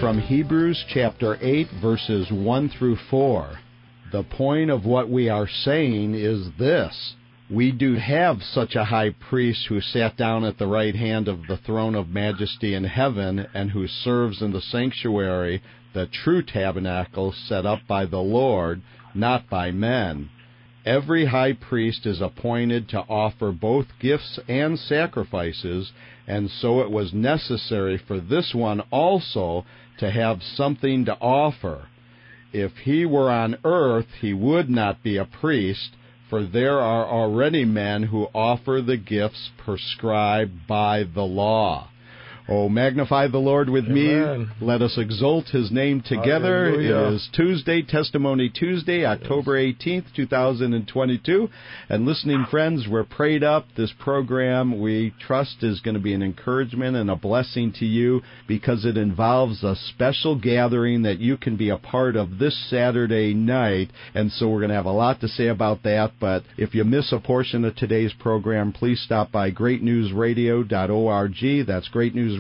from Hebrews chapter 8, verses 1 through 4. The point of what we are saying is this: we do have such a high priest who sat down at the right hand of the throne of majesty in heaven, and who serves in the sanctuary, the true tabernacle set up by the Lord, not by men. Every high priest is appointed to offer both gifts and sacrifices, and so it was necessary for this one also to have something to offer. If he were on earth, he would not be a priest, for there are already men who offer the gifts prescribed by the law. Oh, magnify the Lord with Amen. me. Let us exalt His name together. Hallelujah. It is Tuesday, Testimony Tuesday, October 18th, 2022. And listening friends, we're prayed up. This program, we trust, is going to be an encouragement and a blessing to you, because it involves a special gathering that you can be a part of this Saturday night. And so we're going to have a lot to say about that. But if you miss a portion of today's program, please stop by greatnewsradio.org. That's greatnewsradio.org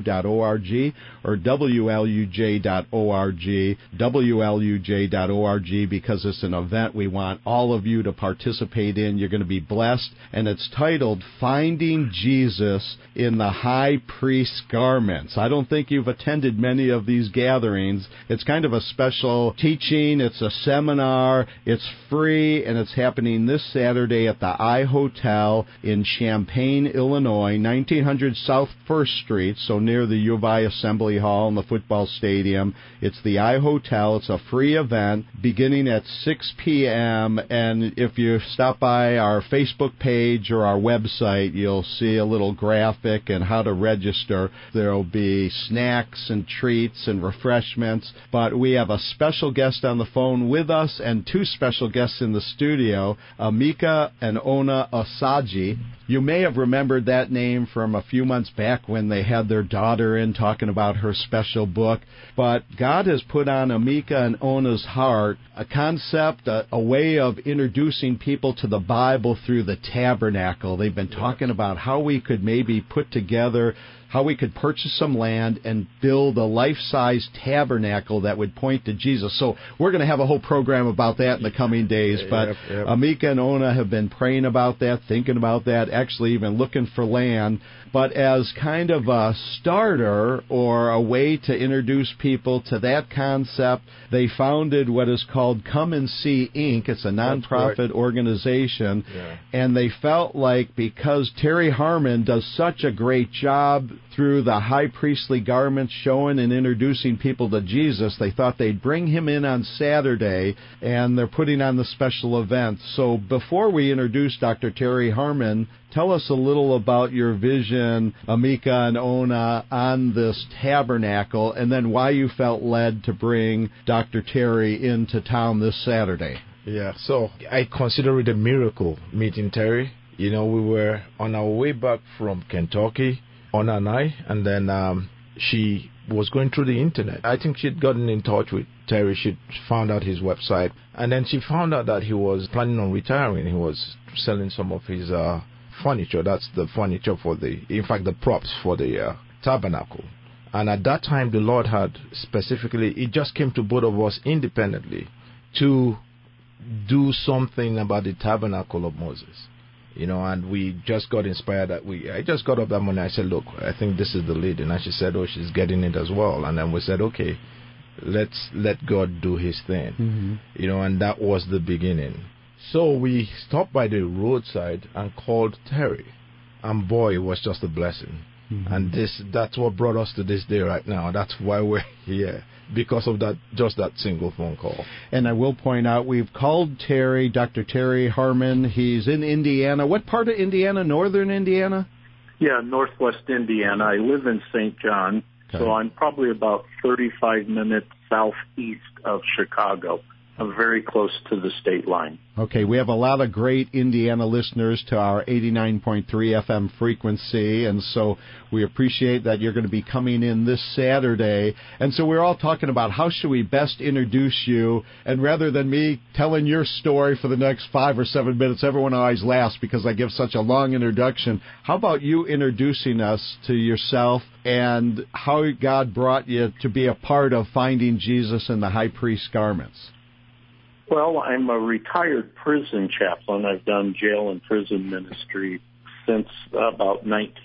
or WLUJ.org, WLUJ.org, because it's an event we want all of you to participate in. You're going to be blessed, and it's titled Finding Jesus in the High Priest's Garments. I don't think you've attended many of these gatherings. It's kind of a special teaching. It's a seminar. It's free, and it's happening this Saturday at the I-Hotel in Champaign, Illinois, 1900 South 1st Street, so near the U of I Assembly Hall and the football stadium. It's the I-Hotel. It's a free event beginning at 6 p.m., and if you stop by our Facebook page or our website, you'll see a little graphic and how to register. There'll be snacks and treats and refreshments, but we have a special guest on the phone with us and two special guests in the studio, Amika and Ona Osagie. You may have remembered that name from a few months back when they had their daughter in talking about her special book. But God has put on Amika and Ona's heart a concept, a way of introducing people to the Bible through the tabernacle. They've been talking about how we could maybe put together, how we could purchase some land and build a life-size tabernacle that would point to Jesus. So we're going to have a whole program about that in the coming days. But Amika and Ona have been praying about that, thinking about that, actually even looking for land. But as kind of a starter or a way to introduce people to that concept, they founded what is called Come and See, Inc. It's a nonprofit organization. Yeah. And they felt like because Terry Harmon does such a great job through the high priestly garments showing and introducing people to Jesus, they thought they'd bring him in on Saturday, and they're putting on the special event. So before we introduce Dr. Terry Harmon, tell us a little about your vision, Amika and Ona, on this tabernacle, and then why you felt led to bring Dr. Terry into town this Saturday. Yeah, so I consider it a miracle meeting Terry. You know, we were on our way back from Kentucky, Ona and I, and then she was going through the internet. I think she'd gotten in touch with Terry. She found out his website, and then she found out that he was planning on retiring. He was selling some of his furniture. That's the furniture the props for the tabernacle. And at that time, the Lord had specifically, it just came to both of us independently to do something about the tabernacle of Moses. You know, and we just got inspired I just got up that morning. I said, look, I think this is the lead. And she said, oh, she's getting it as well. And then we said, okay, let's let God do his thing. Mm-hmm. You know, and that was the beginning. So we stopped by the roadside and called Terry. And boy, it was just a blessing. Mm-hmm. And that's what brought us to this day right now. That's why we're here, because of just that single phone call. And I will point out, we've called Terry, Dr. Terry Harmon. He's in Indiana. What part of Indiana? Northern Indiana? Yeah, northwest Indiana. I live in St. John, so I'm probably about 35 minutes southeast of Chicago. very close to the state line. Okay, we have a lot of great Indiana listeners to our 89.3 FM frequency, and so we appreciate that you're going to be coming in this Saturday. And so we're all talking about how should we best introduce you, and rather than me telling your story for the next 5 or 7 minutes, everyone always laughs because I give such a long introduction. How about you introducing us to yourself and how God brought you to be a part of finding Jesus in the high priest's garments? Well, I'm a retired prison chaplain. I've done jail and prison ministry since about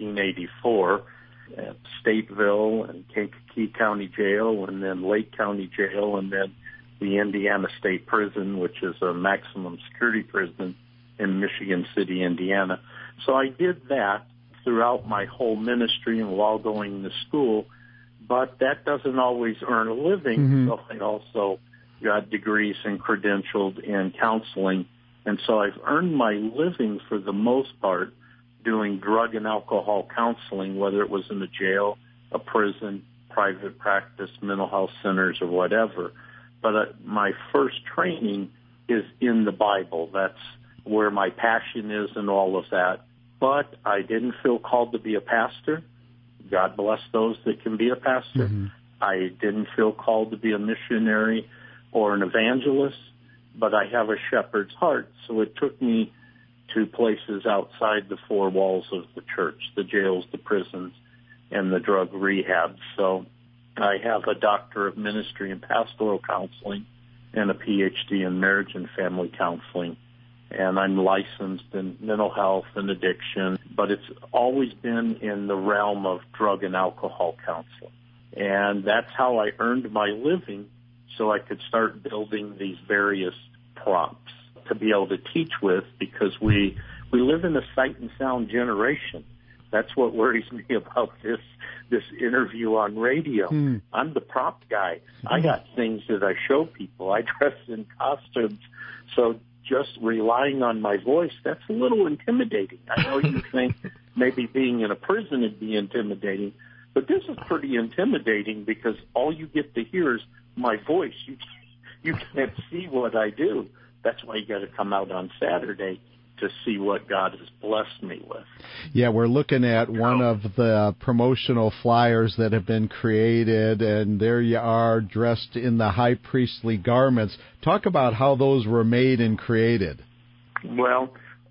1984 at Stateville and Kankakee County Jail, and then Lake County Jail, and then the Indiana State Prison, which is a maximum security prison in Michigan City, Indiana. So I did that throughout my whole ministry and while going to school, but that doesn't always earn a living. So I also got degrees and credentialed in counseling. And so I've earned my living for the most part doing drug and alcohol counseling, whether it was in a jail, a prison, private practice, mental health centers, or whatever. But my first training is in the Bible. That's where my passion is and all of that. But I didn't feel called to be a pastor. God bless those that can be a pastor. I didn't feel called to be a missionary or an evangelist, but I have a shepherd's heart. So it took me to places outside the four walls of the church, the jails, the prisons, and the drug rehab. So I have a doctor of ministry and pastoral counseling and a PhD in marriage and family counseling. And I'm licensed in mental health and addiction, but it's always been in the realm of drug and alcohol counseling. And that's how I earned my living, so I could start building these various prompts to be able to teach with, because we live in a sight and sound generation. That's what worries me about this interview on radio. I'm the prompt guy. I got things that I show people. I dress in costumes. So just relying on my voice, that's a little intimidating. I know you think maybe being in a prison would be intimidating, but this is pretty intimidating because all you get to hear is my voice. You can't see what I do. That's why you got to come out on Saturday to see what God has blessed me with. Yeah, we're looking at one of the promotional flyers that have been created, and there you are dressed in the high priestly garments. Talk about how those were made and created. Well,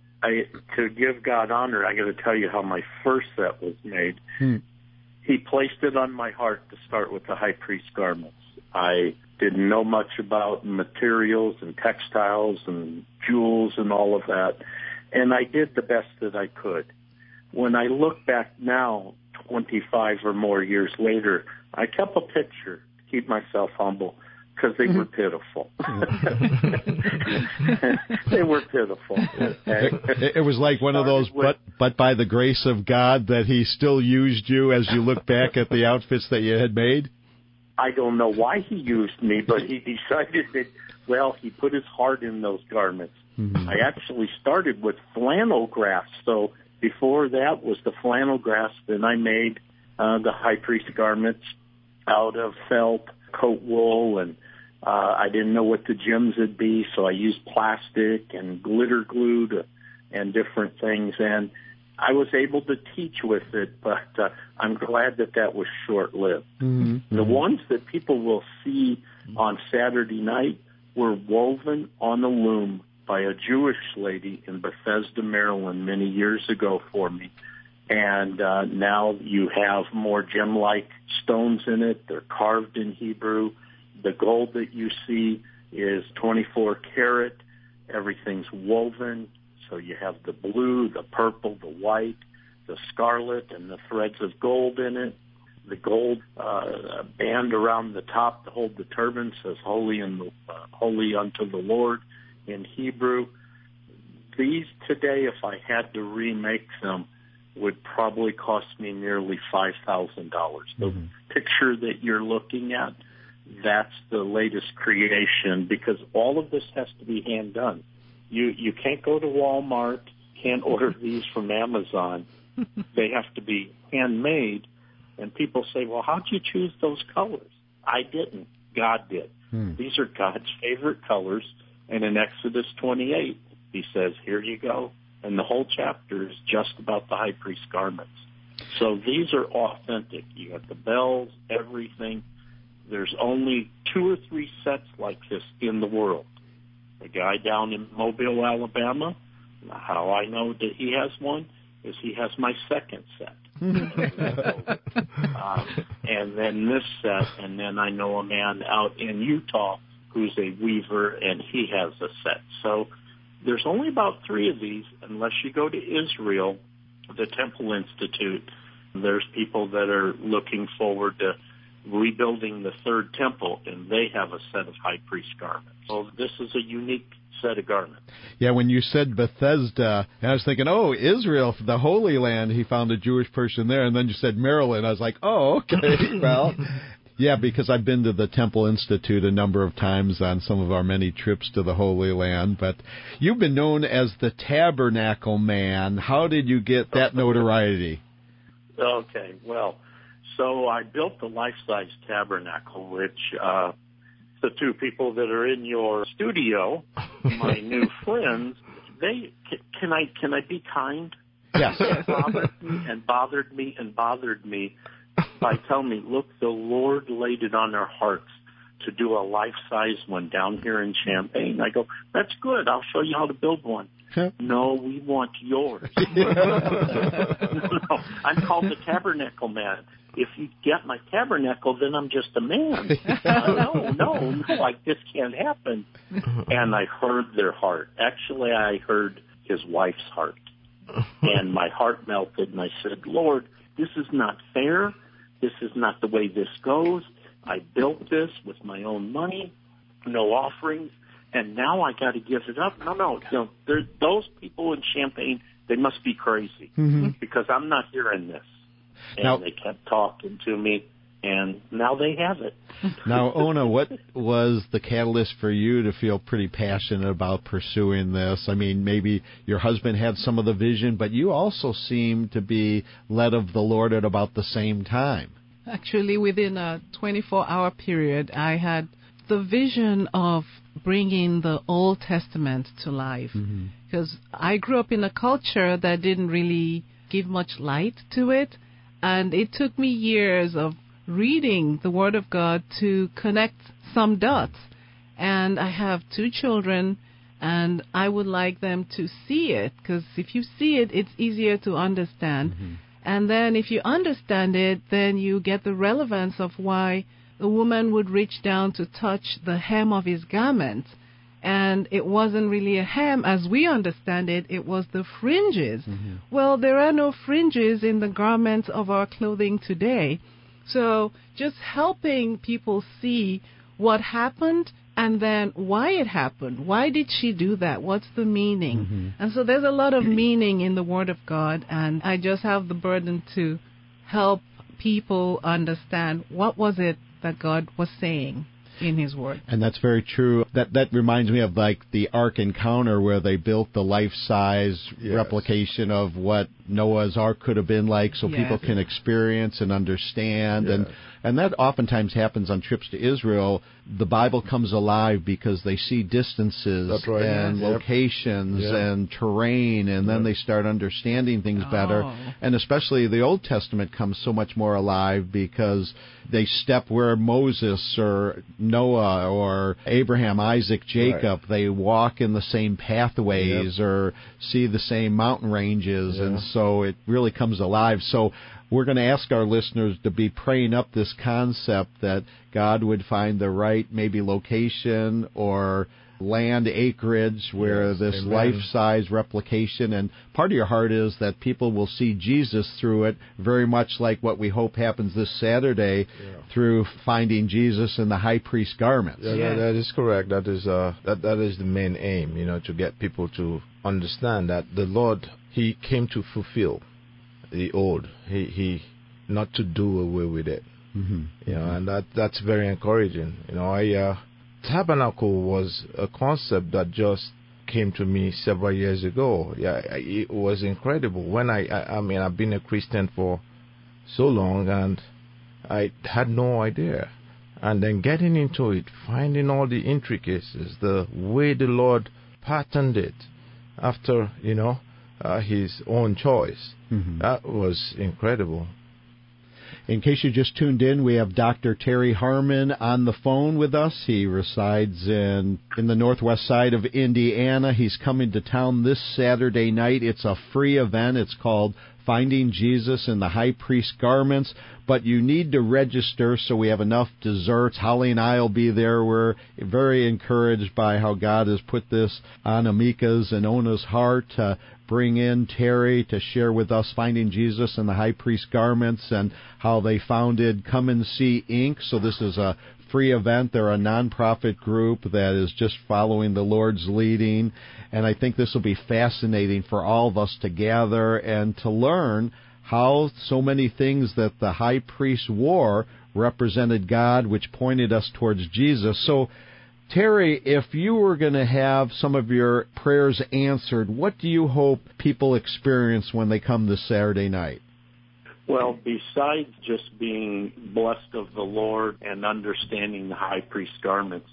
to give God honor, I got to tell you how my first set was made. He placed it on my heart to start with the high priest garments. I didn't know much about materials and textiles and jewels and all of that, and I did the best that I could. When I look back now, 25 or more years later, I kept a picture to keep myself humble because they were pitiful. They were pitiful. It was like one of those, but by the grace of God that he still used you as you look back at the outfits that you had made? I don't know why he used me, but he decided that, well, he put his heart in those garments. I actually started with flannel grass. So before that was the flannel grass. Then I made the high priest garments out of felt, coat wool, and I didn't know what the gems would be, so I used plastic and glitter glue and different things. And I was able to teach with it, but I'm glad that was short-lived. The ones that people will see on Saturday night were woven on the loom by a Jewish lady in Bethesda, Maryland, many years ago for me. And now you have more gem-like stones in it. They're carved in Hebrew. The gold that you see is 24 karat. Everything's woven. So you have the blue, the purple, the white, the scarlet, and the threads of gold in it. The gold band around the top to hold the turban says "Holy unto the Lord" in Hebrew. These today, if I had to remake them, would probably cost me nearly $5,000. The picture that you're looking at, that's the latest creation, because all of this has to be hand done. You can't go to Walmart, can't order these from Amazon. They have to be handmade. And people say, well, how'd you choose those colors? I didn't. God did. These are God's favorite colors. And in Exodus 28, he says, here you go. And the whole chapter is just about the high priest's garments. So these are authentic. You got the bells, everything. There's only 2 or 3 sets like this in the world. The guy down in Mobile, Alabama, how I know that he has one is he has my second set. And then this set, and then I know a man out in Utah who's a weaver, and he has a set. So there's only about 3 of these, unless you go to Israel, the Temple Institute. There's people that are looking forward to rebuilding the 3rd temple, and they have a set of high priest garments. So this is a unique set of garments. Yeah, when you said Bethesda, I was thinking, oh, Israel, the Holy Land, he found a Jewish person there. And then you said Maryland. I was like, oh, okay, well, yeah, because I've been to the Temple Institute a number of times on some of our many trips to the Holy Land. But you've been known as the Tabernacle Man. How did you get that notoriety? Okay, well, so I built the life-size tabernacle, which the 2 people that are in your studio, my new friends, can I be kind? Yes. bothered me by telling me, look, the Lord laid it on our hearts to do a life-size one down here in Champaign. I go, that's good. I'll show you how to build one. No, we want yours. No, I'm called the Tabernacle Man. If you get my tabernacle, then I'm just a man. No, this can't happen. And I heard their heart. Actually, I heard his wife's heart. And my heart melted, and I said, Lord, this is not fair. This is not the way this goes. I built this with my own money, no offerings, and now I got to give it up. No. Those people in Champaign, they must be crazy because I'm not hearing this. And they kept talking to me, and now they have it. Now, Ona, what was the catalyst for you to feel pretty passionate about pursuing this? I mean, maybe your husband had some of the vision, but you also seem to be led of the Lord at about the same time. Actually, within a 24-hour period, I had the vision of bringing the Old Testament to life. Because I grew up in a culture that didn't really give much light to it. And it took me years of reading the Word of God to connect some dots. And I have 2 children, and I would like them to see it, because if you see it, it's easier to understand. And then if you understand it, then you get the relevance of why the woman would reach down to touch the hem of his garment. And it wasn't really a hem as we understand it, it was the fringes. Well, there are no fringes in the garments of our clothing today. So just helping people see what happened and then why it happened. Why did she do that? What's the meaning? And so there's a lot of meaning in the Word of God, and I just have the burden to help people understand what was it that God was saying in His Word. And that's very true. That reminds me of like the Ark Encounter, where they built the life-size replication of what Noah's Ark could have been like, so people can experience and understand. And that oftentimes happens on trips to Israel. The Bible comes alive because they see distances and locations and terrain, and then they start understanding things better. And especially the Old Testament comes so much more alive because they step where Moses or Noah or Abraham, Isaac, Jacob, they walk in the same pathways or see the same mountain ranges, and so it really comes alive. So we're going to ask our listeners to be praying up this concept that God would find the right maybe location or land acreage where this life-size replication, and part of your heart is that people will see Jesus through it, very much like what we hope happens this Saturday through finding Jesus in the high priest garments. That is correct. That is the main aim, to get people to understand that the Lord, He came to fulfill the old. He not to do away with it. And that's very encouraging. Tabernacle was a concept that just came to me several years ago. It was incredible. When I've been a Christian for so long, and I had no idea. and then getting into it, finding all the intricacies, the way the Lord patterned it after, his own choice. Mm-hmm. That was incredible. In case you just tuned in, we have Dr. Terry Harmon on the phone with us. He resides in the northwest side of Indiana. He's coming to town this Saturday night. It's a free event. It's called Finding Jesus in the High Priest Garments, but you need to register so we have enough desserts. Holly and I will be there. We're very encouraged by how God has put this on Amika's and Ona's heart to bring in Terry to share with us Finding Jesus in the High Priest Garments and how they founded Come and See Inc. So this is a free event. They're a nonprofit group that is just following the Lord's leading. And I think this will be fascinating for all of us to gather and to learn how so many things that the high priest wore represented God, which pointed us towards Jesus. So, Terry, if you were going to have some of your prayers answered, what do you hope people experience when they come this Saturday night? Well, besides just being blessed of the Lord and understanding the high priest garments,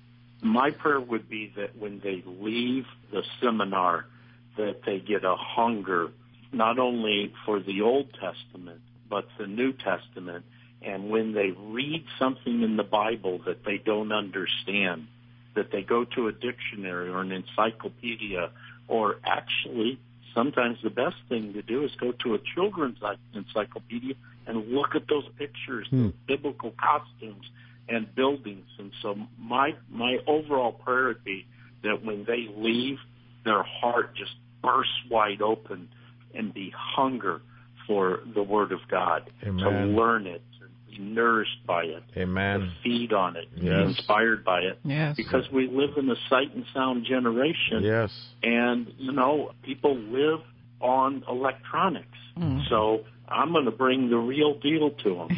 my prayer would be that when they leave the seminar, that they get a hunger, not only for the Old Testament, but the New Testament. And when they read something in the Bible that they don't understand, that they go to a dictionary or an encyclopedia, or actually, sometimes the best thing to do is go to a children's encyclopedia and look at those pictures, those biblical costumes and buildings. And so my overall prayer would be that when they leave, their heart just bursts wide open and be hunger for the Word of God. Amen. To learn it, to be nourished by it, Amen. to feed on it, to be Yes. inspired by it. Yes. Because we live in a sight and sound generation. Yes. And, people live on electronics. So I'm going to bring the real deal to them.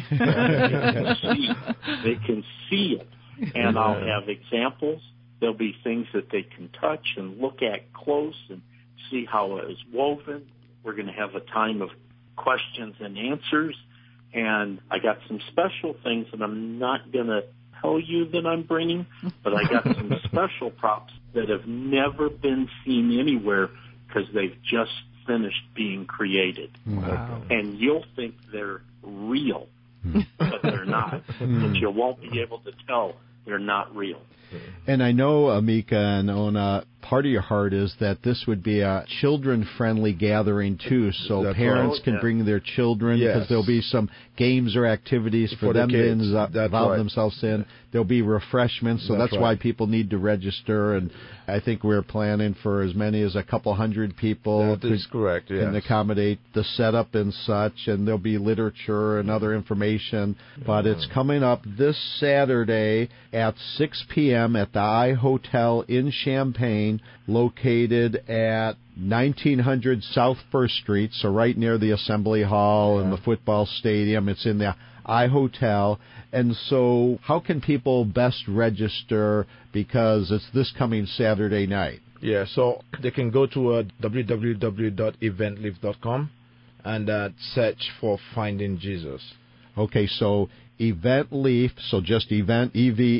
They can see it. And I'll have examples. There'll be things that they can touch and look at close and see how it is woven. We're going to have a time of questions and answers. And I got some special things that I'm not going to tell you that I'm bringing, but I got some special props that have never been seen anywhere because they've just finished being created. Wow. And you'll think they're real, but they're not. But you won't be able to tell they're not real. And I know, Amika and Ona, part of your heart is that this would be a children-friendly gathering, too, so That's parents right. can bring their children, because Yes. there'll be some games or activities for the them to kids. That's involve right. themselves in. There'll be refreshments, so that's That's why right. people need to register, and I think we're planning for as many as a couple hundred people That is correct, can yes. accommodate the setup and such, and there'll be literature and other information. But it's coming up this Saturday at 6 p.m. at the I-Hotel in Champaign, located at 1900 South First Street, so right near the Assembly Hall and the football stadium. It's in the I-Hotel. And so how can people best register, because it's this coming Saturday night? Yeah, so they can go to www.eventleaf.com and search for Finding Jesus. Okay, so Event Leaf, so just event,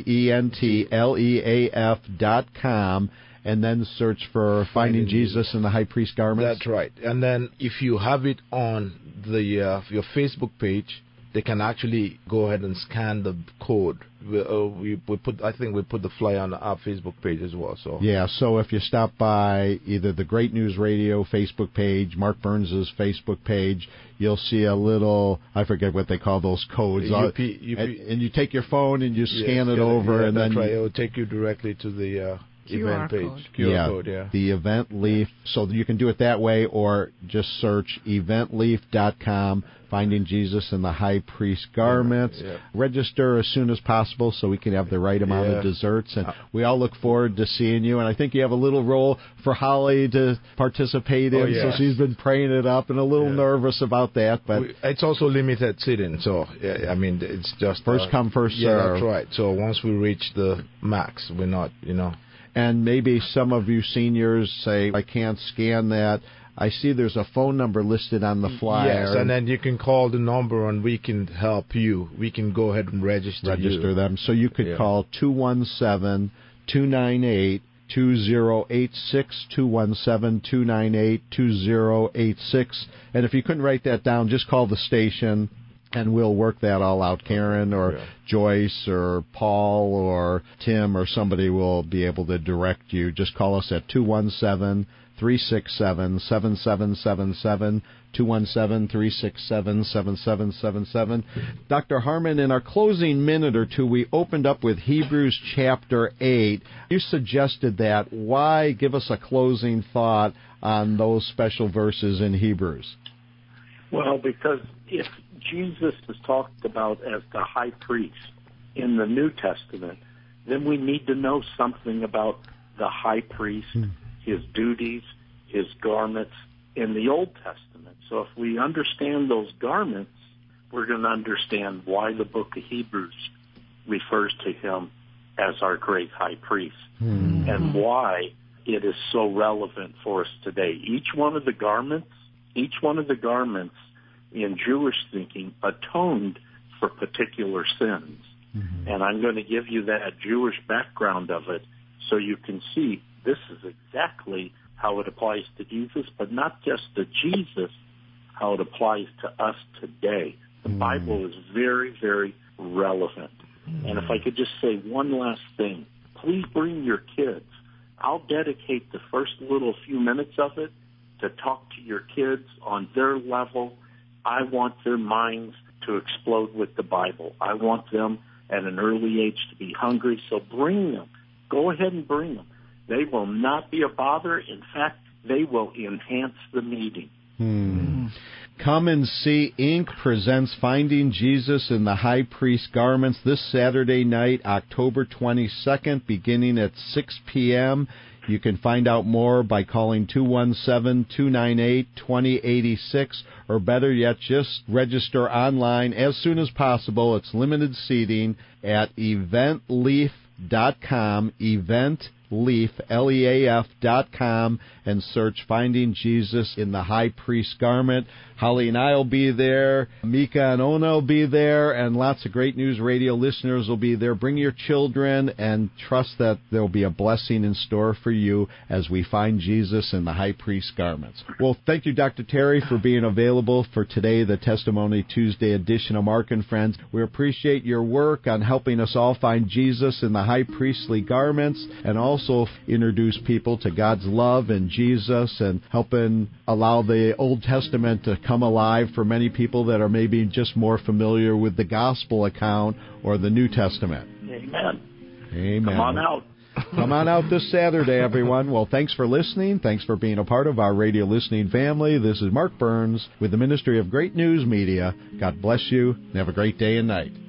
EVENTLEAF.com, and then search for Finding Jesus in the High Priest Garments. That's right. And then if you have it on the your Facebook page, they can actually go ahead and scan the code. We put the flyer on our Facebook page as well. So Yeah, so if you stop by either the Great News Radio Facebook page, Mark Burns' Facebook page, you'll see a little, I forget what they call those codes. UP. And you take your phone and you scan it over, and that's then right. It will take you directly to the event page. code. QR code, yeah. The Event Leaf. So you can do it that way, or just search eventleaf.com, Finding Jesus in the High Priest Garments. Yeah. Register as soon as possible so we can have the right amount of desserts. And we all look forward to seeing you. And I think you have a little role for Holly to participate in. yes. So she's been praying it up and a little nervous about that. But It's also limited seating, so I mean it's just first come, first Yeah, serve. that's right. So once we reach the max, we're not, And maybe some of you seniors say, I can't scan that. I see there's a phone number listed on the flyer. Yes, and then you can call the number and we can help you. We can go ahead and register them. So you could call 217-298-2086, 217-298-2086. And if you couldn't write that down, just call the station, and we'll work that all out. Karen or Joyce or Paul or Tim or somebody will be able to direct you. Just call us at 217-367-7777, 217-367-7777. Dr. Harmon, in our closing minute or two, we opened up with Hebrews chapter 8. You suggested that. Why? Give us a closing thought on those special verses in Hebrews. Well, because if Jesus is talked about as the high priest in the New Testament, then we need to know something about the high priest, his duties, his garments in the Old Testament. So if we understand those garments, we're going to understand why the book of Hebrews refers to him as our great high priest and why it is so relevant for us today. Each one of the garments in Jewish thinking atoned for particular sins. And I'm going to give you that Jewish background of it so you can see this is exactly how it applies to Jesus, but not just to Jesus, how it applies to us today. The Bible is very, very relevant. And if I could just say one last thing, please bring your kids. I'll dedicate the first little few minutes of it to talk to your kids on their level. I want their minds to explode with the Bible. I want them at an early age to be hungry, so bring them. Go ahead and bring them. They will not be a bother. In fact, they will enhance the meeting. Come and See Inc. presents Finding Jesus in the High Priest Garments this Saturday night, October 22nd, beginning at 6 p.m. You can find out more by calling 217-298-2086, or better yet, just register online as soon as possible. It's limited seating at eventleaf.com, eventleaf.com, and search Finding Jesus in the High Priest Garment. Holly and I will be there. Mika and Ona will be there, and lots of Great News Radio listeners will be there. Bring your children and trust that there will be a blessing in store for you as we find Jesus in the High Priest Garments. Well, thank you, Dr. Terry, for being available for today, the Testimony Tuesday edition of Mark and Friends. We appreciate your work on helping us all find Jesus in the high priestly garments, and also introduce people to God's love and Jesus, and helping allow the Old Testament to come alive for many people that are maybe just more familiar with the Gospel account or the New Testament. Amen. Come on out. Come on out this Saturday, everyone. Well, thanks for listening. Thanks for being a part of our radio listening family. This is Mark Burns with the Ministry of Great News Media. God bless you, and have a great day and night.